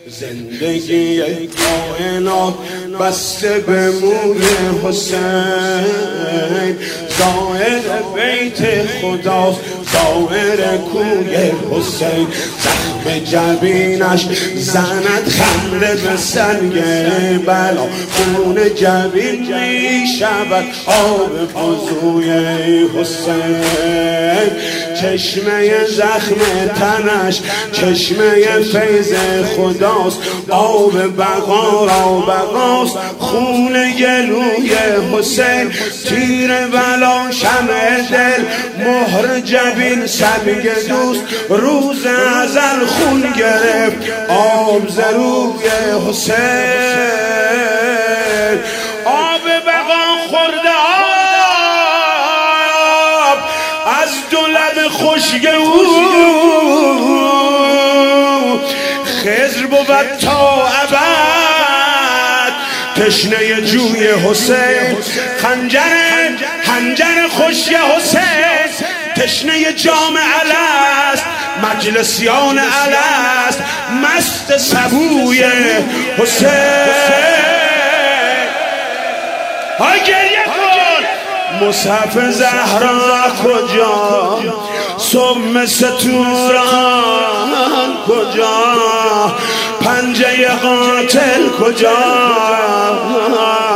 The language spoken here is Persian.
زندگی کائنات بسته به موی حسین، زائر بیت خداست، زائر کوی حسین. زخم جبینش زند خمره به سنگ بلا، خون جبین می شود آب وضوی حسین. چشمه زخم تنش چشمه فیض خداست، آب بقا را بقاست، خون گلوی حسین. تیر بلا شمع دل، مهر جبین سنگ دوست، روز ازل خون گرفت آب ز روی حسین. آب بقا خورده آب از دو لب خشک او، خضر بود تا ابد تشنه جوی حسین. خنجر خشک حسین تشنه جام الست، مجلسیان الست مست سبوی حسین. های گریه کن. مصحف زهرا کجا، سم ستوران کجا، پنجه قاتل کجا،